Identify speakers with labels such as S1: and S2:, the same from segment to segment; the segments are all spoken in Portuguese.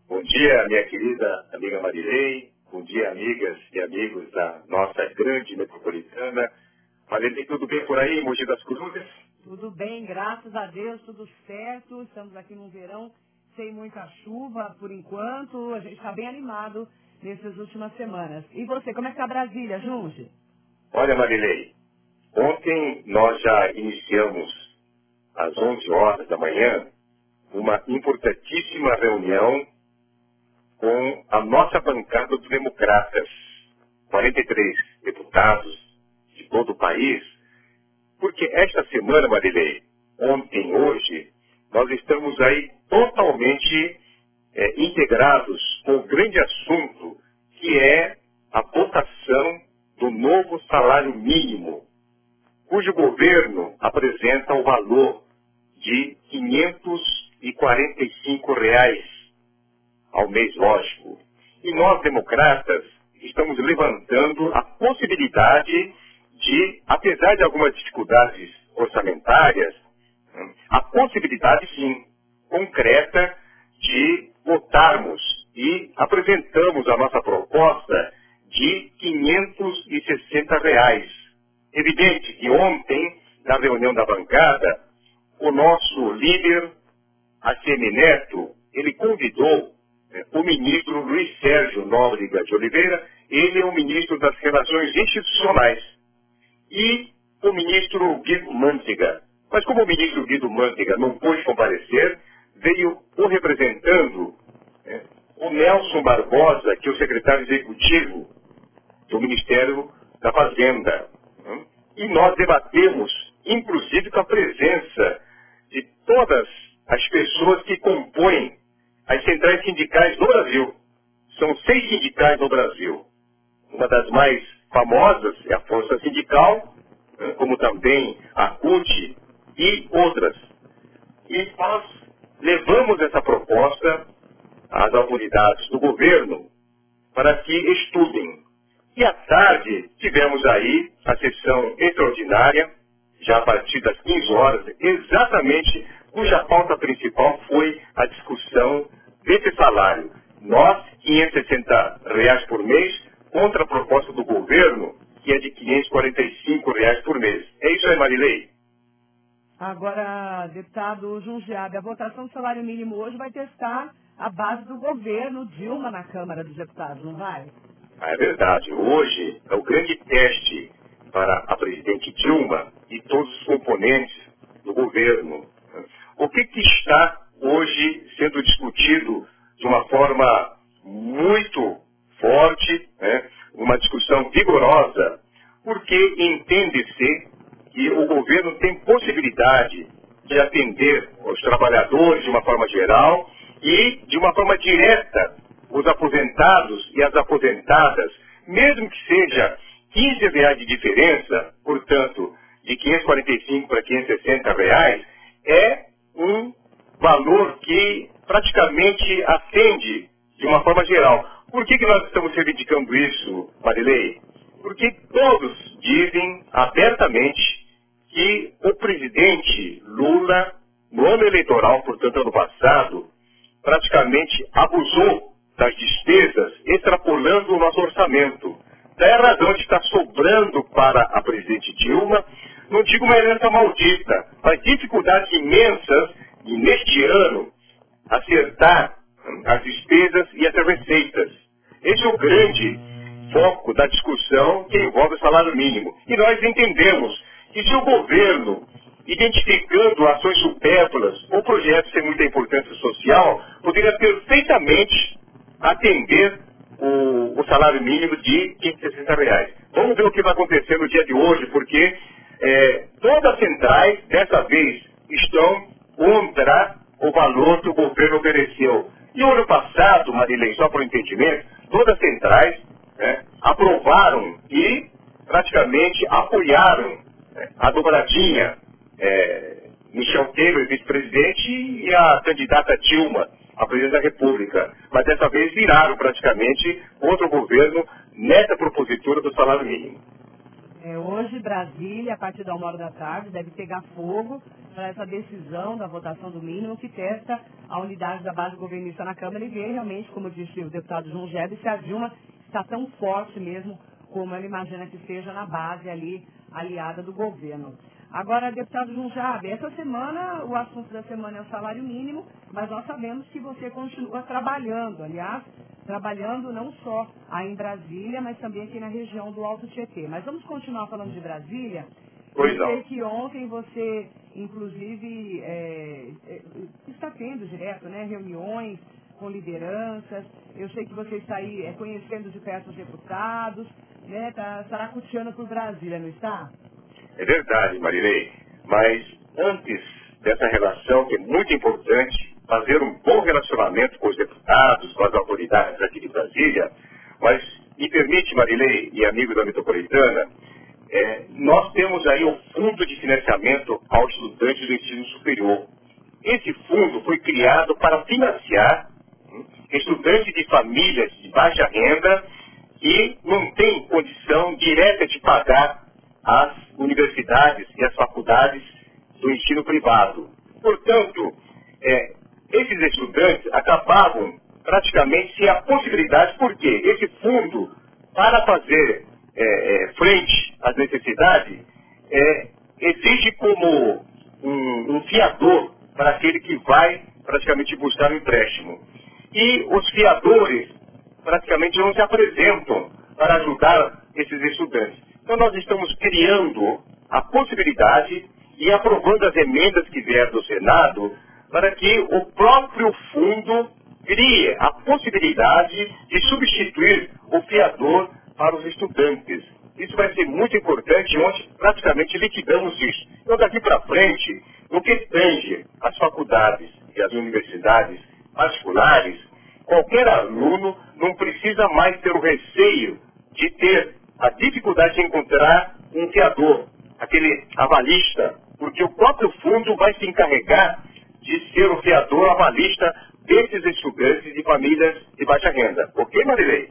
S1: Bom dia, minha querida amiga Marilei. Bom dia, amigas e amigos da nossa grande metropolitana. Marilei, tudo bem por aí, Mogi das Cruzes?
S2: Tudo bem, graças a Deus, tudo certo. Estamos aqui num verão sem muita chuva por enquanto. A gente está bem animado nessas últimas semanas. E você, como é que está Brasília, Junge?
S1: Olha, Marilei, ontem nós já iniciamos às 11 horas da manhã uma importantíssima reunião com a nossa bancada dos democratas, 43 deputados de todo o país, porque esta semana, Marilei, ontem e hoje, nós estamos aí totalmente integrados com o grande assunto que é a votação do novo salário mínimo, cujo governo apresenta o valor de R$ 545 ao mês, lógico. E nós, democratas, estamos levantando a possibilidade de, apesar de algumas dificuldades orçamentárias, a possibilidade, sim, concreta de votarmos e apresentamos a nossa proposta de R$ 560. Evidente que ontem, na reunião da bancada, o nosso líder, ACM Neto, ele convidou o ministro Luiz Sérgio Nóbrega de Oliveira, ele é o ministro das Relações Institucionais, e o ministro Guido Mantega. Mas como o ministro Guido Mantega não pôde comparecer, veio o representando o Nelson Barbosa, que é o secretário executivo do Ministério da Fazenda. E nós debatemos, inclusive com a presença de todas as pessoas que compõem as centrais sindicais do Brasil. São 6 sindicais no Brasil. Uma das mais famosas é a Força Sindical, como também a CUT e outras. E nós levamos essa proposta às autoridades do governo para que estudem. E à tarde tivemos aí a sessão extraordinária, já a partir das 15 horas, exatamente cuja pauta principal foi a discussão desse salário. Nós, R$ 560 por mês, contra a proposta do governo, que é de R$ 545 por mês. É isso aí, Marilei?
S2: Agora, deputado Jundiabe, a votação do salário mínimo hoje vai testar a base do governo Dilma na Câmara dos Deputados, não vai?
S1: É verdade. Hoje é o grande teste para a presidente Dilma e todos os componentes do governo. O que está hoje sendo discutido de uma forma muito forte, uma discussão vigorosa, porque entende-se que o governo tem possibilidade de atender os trabalhadores de uma forma geral e de uma forma direta os aposentados e as aposentadas, mesmo que seja R$ 15 de diferença, portanto, de 545 para R$ 560, é um valor que praticamente atende de uma forma geral. Por que nós estamos reivindicando isso, Marilei? Porque todos dizem abertamente que o presidente Lula, no ano eleitoral, portanto, ano passado, praticamente abusou das despesas, extrapolando o nosso orçamento. Daí a razão de estar sobrando para a presidente Dilma, não digo uma herança maldita, mas dificuldades imensas de, neste ano, acertar as despesas e as receitas. Esse é o grande foco da discussão que envolve o salário mínimo. E nós entendemos que se o governo, identificando ações supérfluas ou projetos sem muita importância social, poderia perfeitamente atender o salário mínimo de R$ 560. Vamos ver o que vai acontecer no dia de hoje, porque todas as centrais, dessa vez, estão contra o valor que o governo ofereceu. E o ano passado, Marilei, só para o entendimento, todas as centrais aprovaram e praticamente apoiaram a dobradinha, Michel Temer, vice-presidente, e a candidata Dilma, a presidente da República. Mas dessa vez viraram praticamente contra o governo nessa propositura do salário mínimo.
S2: Hoje, Brasília, a partir da 1h da tarde, deve pegar fogo para essa decisão da votação do mínimo que testa a unidade da base governista na Câmara e ver realmente, como disse o deputado João Gébio, se a Dilma está tão forte mesmo como ela imagina que seja na base ali, aliada do governo. Agora, deputado João Gébio, essa semana, o assunto da semana é o salário mínimo, mas nós sabemos que você continua trabalhando, aliás, trabalhando não só aí em Brasília, mas também aqui na região do Alto Tietê. Mas vamos continuar falando de Brasília.
S1: Pois
S2: Eu sei
S1: não.
S2: que ontem você, inclusive, está tendo direto, né, reuniões com lideranças. Eu sei que você está aí conhecendo de perto os deputados, né, está saracoteando por Brasília, não está?
S1: É verdade, Marilei. Mas antes dessa relação, que é muito importante, fazer um bom relacionamento com os deputados, com as autoridades aqui de Brasília, mas me permite, Marilei e amigos da Metropolitana, nós temos aí o Fundo de Financiamento aos Estudantes do Ensino Superior. Esse fundo foi criado para financiar estudantes de famílias de baixa renda que não têm condição direta de pagar as universidades e as faculdades do ensino privado. Portanto, esses estudantes acabavam praticamente sem a possibilidade, porque esse fundo, para fazer frente às necessidades, exige como um fiador para aquele que vai praticamente buscar um empréstimo. E os fiadores praticamente não se apresentam para ajudar esses estudantes. Então nós estamos criando a possibilidade e aprovando as emendas que vieram do Senado para que o próprio fundo crie a possibilidade de substituir o fiador para os estudantes. Isso vai ser muito importante, onde praticamente liquidamos isso. Então daqui para frente, no que tange as faculdades e as universidades particulares, qualquer aluno não precisa mais ter o receio de ter a dificuldade de encontrar um fiador, aquele avalista, porque o próprio fundo vai se encarregar de ser o fiador avalista desses estudantes de famílias de baixa renda. Ok, Marilei?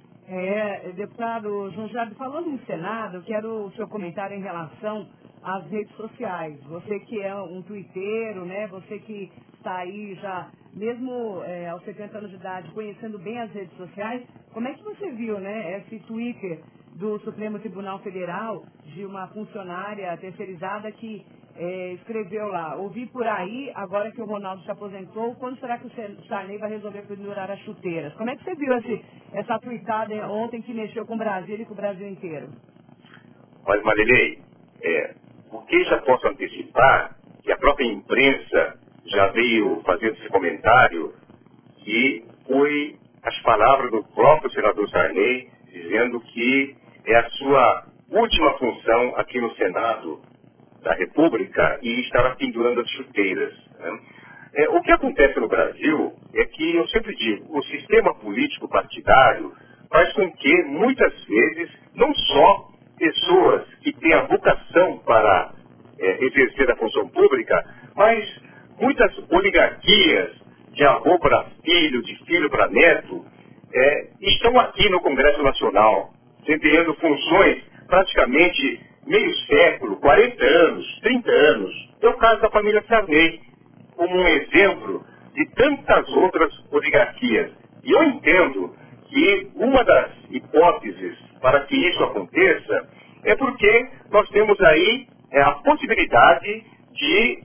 S2: Deputado João Gébio, falando em Senado, eu quero o seu comentário em relação às redes sociais. Você que é um tuiteiro, né? Você que está aí já, mesmo aos 70 anos de idade, conhecendo bem as redes sociais, como é que você viu, né, esse Twitter do Supremo Tribunal Federal de uma funcionária terceirizada que escreveu lá: ouvi por aí, agora que o Ronaldo se aposentou, quando será que o Sarney vai resolver pendurar as chuteiras? Como é que você viu essa tuitada ontem que mexeu com o Brasil e com o Brasil inteiro?
S1: Mas, Marilei, o que já posso antecipar, que a própria imprensa já veio fazendo esse comentário, que foi as palavras do próprio senador Sarney, dizendo que é a sua última função aqui no Senado da República e estará pendurando as chuteiras, né? O que acontece no Brasil é que, eu sempre digo, o sistema político partidário faz com que, muitas vezes, não só pessoas que têm a vocação para exercer a função pública, mas muitas oligarquias, de avô para filho, de filho para neto, estão aqui no Congresso Nacional, desempenhando funções praticamente meio século, 40 anos, 30 anos. É o caso da família Sarney, como um exemplo de tantas outras oligarquias. E eu entendo que uma das hipóteses para que isso aconteça é porque nós temos aí a possibilidade de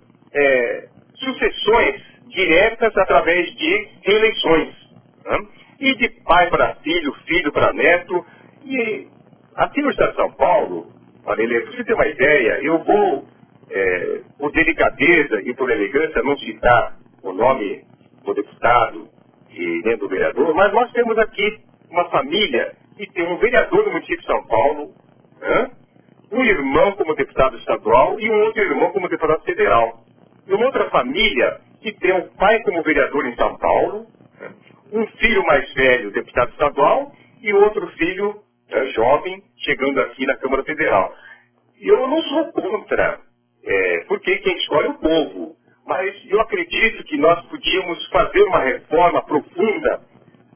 S1: sucessões diretas através de reeleições, né? E de pai para filho, filho para neto. E aqui no Estado de São Paulo, Marilei, para você ter uma ideia, eu vou, por delicadeza e por elegância, não citar o nome do deputado e nem do vereador, mas nós temos aqui uma família que tem um vereador no município de São Paulo, né? Um irmão como deputado estadual e um outro irmão como deputado federal. E uma outra família que tem um pai como vereador em São Paulo, né? Um filho mais velho, deputado estadual, e outro filho jovem, chegando aqui na Câmara Federal. E eu não sou contra, porque quem escolhe é o povo. Mas eu acredito que nós podíamos fazer uma reforma profunda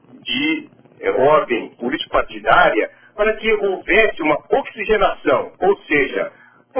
S1: de ordem político-partidária para que houvesse uma oxigenação, ou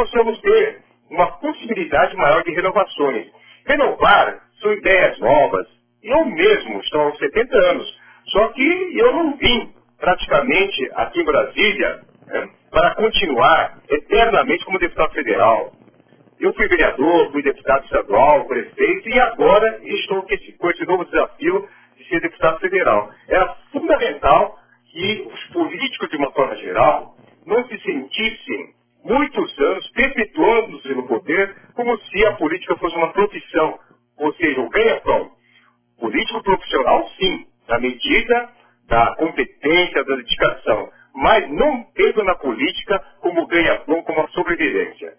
S1: possamos ter uma possibilidade maior de renovações. Renovar são ideias novas. Eu mesmo estou aos 70 anos, só que eu não vim praticamente aqui em Brasília, né, para continuar eternamente como deputado federal. Eu fui vereador, fui deputado estadual, prefeito e agora estou com esse novo desafio de ser deputado federal. Era fundamental que os políticos, de uma forma geral, não se sentissem muitos anos perpetuando-se no poder como se a política fosse uma profissão, ou seja, um ganha-pão. Político profissional, sim, na medida da competência, da dedicação, mas não tendo na política como ganha-pão, como a sobrevivência.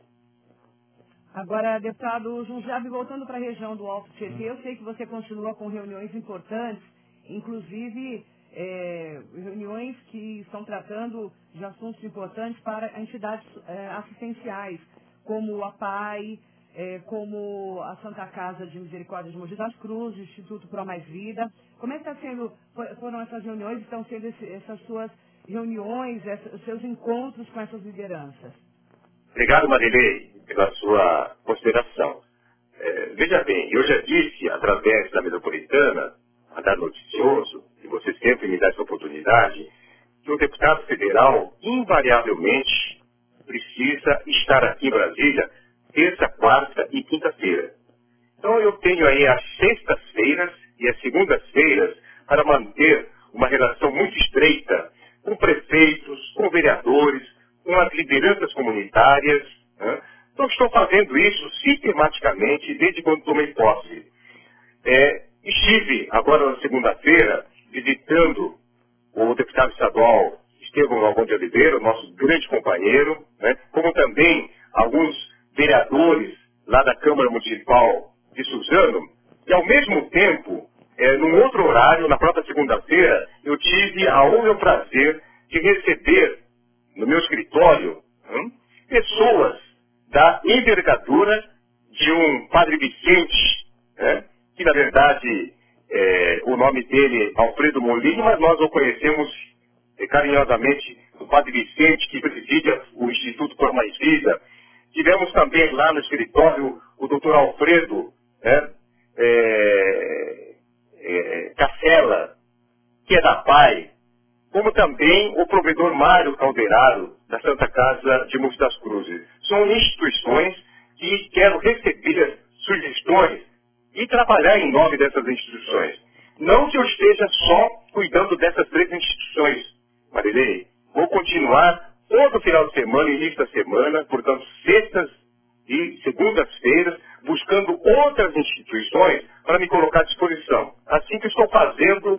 S2: Agora, deputado Junjab, voltando para a região do Alto Tietê, eu sei que você continua com reuniões importantes, inclusive reuniões que estão tratando de assuntos importantes para entidades assistenciais, como a PAI, como a Santa Casa de Misericórdia de Mogi das Cruzes, o Instituto Pro Mais Vida. Como é que foram essas reuniões, estão sendo essas suas reuniões, os seus encontros com essas lideranças?
S1: Obrigado, Marilei, pela sua consideração. Veja bem, eu já disse, através da Metropolitana, a dar noticioso, e você sempre me dá essa oportunidade, que o deputado federal, invariavelmente, precisa estar aqui em Brasília terça, quarta e quinta-feira. Então eu tenho aí as sextas-feiras e as segundas-feiras para manter uma relação muito estreita com prefeitos, com vereadores, com as lideranças comunitárias. Né? Então estou fazendo isso sistematicamente desde quando tomei posse. Estive agora na segunda-feira visitando o deputado estadual Estevão Galvão de Oliveira, nosso grande companheiro, né? Como também alguns vereadores lá da Câmara Municipal de Suzano, e ao mesmo tempo, num outro horário, na própria segunda-feira, eu tive a honra e o prazer de receber no meu escritório pessoas da envergadura de um Padre Vicente, né, que na verdade o nome dele é Alfredo Molini, mas nós o conhecemos carinhosamente o Padre Vicente, que preside o Instituto Por Mais Vida. Tivemos também lá no escritório o Dr. Alfredo Cacela, que é da PAI, como também o provedor Mário Calderaro, da Santa Casa de Mogi das Cruzes. São instituições que quero receber sugestões e trabalhar em nome dessas instituições. Não que eu esteja só cuidando dessas três instituições, Marilei. Vou continuar todo final de semana, início da semana, portanto, sextas e segundas-feiras, buscando outras instituições para me colocar à disposição. Assim que estou fazendo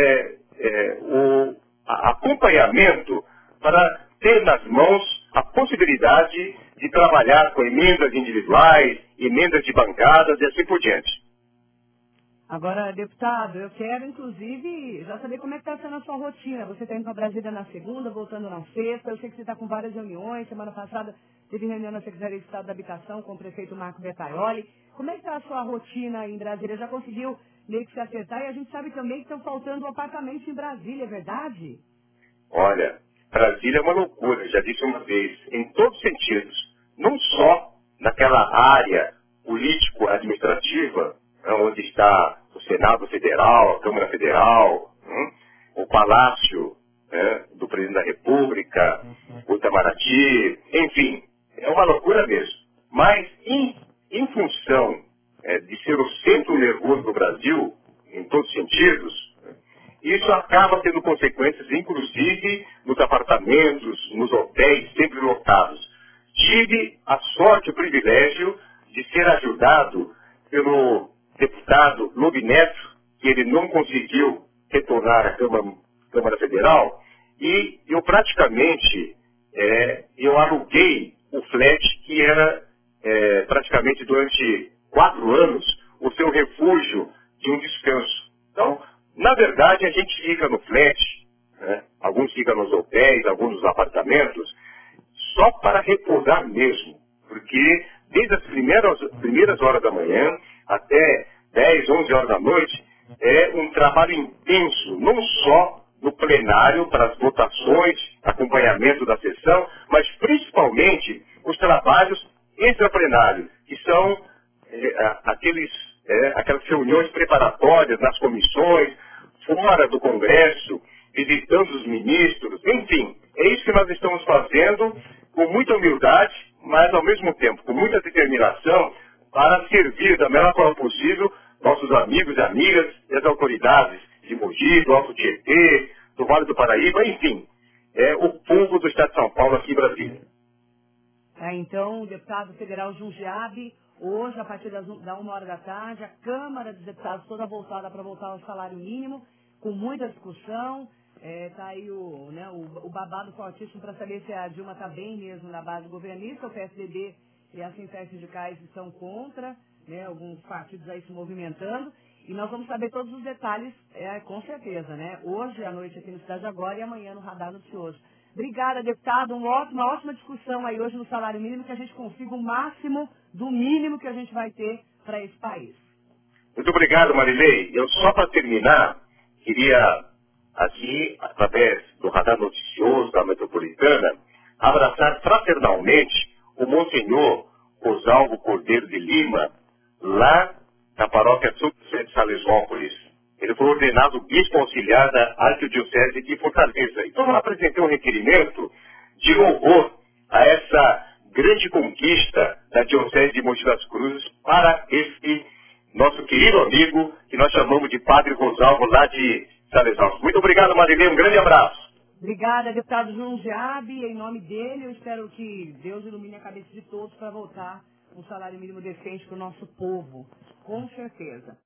S1: o acompanhamento para ter nas mãos a possibilidade de trabalhar com emendas individuais, emendas de bancadas e assim por diante.
S2: Agora, deputado, eu quero, inclusive, já saber como é que está sendo a sua rotina. Você está indo para Brasília na segunda, voltando na sexta. Eu sei que você está com várias reuniões. Semana passada teve reunião na Secretaria de Estado da Habitação com o prefeito Marco Bertaioli. Como é que está a sua rotina aí em Brasília? Já conseguiu meio que se acertar? E a gente sabe também que estão faltando apartamentos em Brasília, é verdade?
S1: Olha, Brasília é uma loucura, já disse uma vez, em todos os sentidos. Não só naquela área político-administrativa, onde está o Senado Federal, a Câmara Federal, o Palácio do Presidente da República, o Itamaraty, enfim, é uma loucura mesmo. Mas, em função de ser o centro nervoso do Brasil, em todos os sentidos, isso acaba tendo consequências, inclusive, nos apartamentos, nos hotéis, sempre lotados. Tive a sorte e o privilégio de ser ajudado pelo deputado Lobi Neto, que ele não conseguiu retornar à Câmara Federal, e eu praticamente, eu aluguei o flat que era praticamente durante 4 anos o seu refúgio de um descanso. Então, na verdade, a gente fica no flat, alguns ficam nos hotéis, alguns nos apartamentos, só para repousar mesmo, porque desde as primeiras horas da manhã até 10, 11 horas da noite, é um trabalho intenso, não só no plenário para as votações, acompanhamento da sessão, mas principalmente os trabalhos extraplenários, que são aquelas reuniões preparatórias nas comissões, fora do Congresso, visitando os ministros, enfim, é isso que nós estamos fazendo com muita humildade, mas ao mesmo tempo com muita determinação para servir da melhor forma possível nossos amigos e amigas e as autoridades de Mogi, do Alto Tietê, do Vale do Paraíba, enfim, o povo do Estado de São Paulo aqui em Brasília.
S2: Então, o deputado federal Jundiabe, hoje, a partir da 1h da tarde, a Câmara dos Deputados toda voltada para voltar ao salário mínimo, com muita discussão. Está aí o babado fortíssimo para saber se a Dilma está bem mesmo na base governista. O PSDB e as centrais sindicais estão contra, né, alguns partidos aí se movimentando. E nós vamos saber todos os detalhes, com certeza, né? Hoje à noite aqui no Cidade Agora e amanhã no Radar Noticioso. Obrigada, deputado. Uma ótima discussão aí hoje no salário mínimo, que a gente consiga o máximo do mínimo que a gente vai ter para esse país.
S1: Muito obrigado, Marilei. Eu só para terminar, queria aqui, através do Radar Noticioso da Metropolitana, abraçar fraternalmente o Monsenhor Rosalvo Cordeiro de Lima, lá na paróquia São José de Salesópolis. Ele foi ordenado bispo auxiliar da Arquidiocese de Fortaleza. Então eu apresentei um requerimento de louvor a essa grande conquista da Diocese de Mogi das Cruzes para este nosso querido amigo, que nós chamamos de Padre Rosalvo, lá de Salesópolis. Muito obrigado, Marilei. Um grande abraço.
S2: Obrigada, deputado Jundiabe. Em nome dele, eu espero que Deus ilumine a cabeça de todos para voltar um salário mínimo decente para o nosso povo. Com certeza.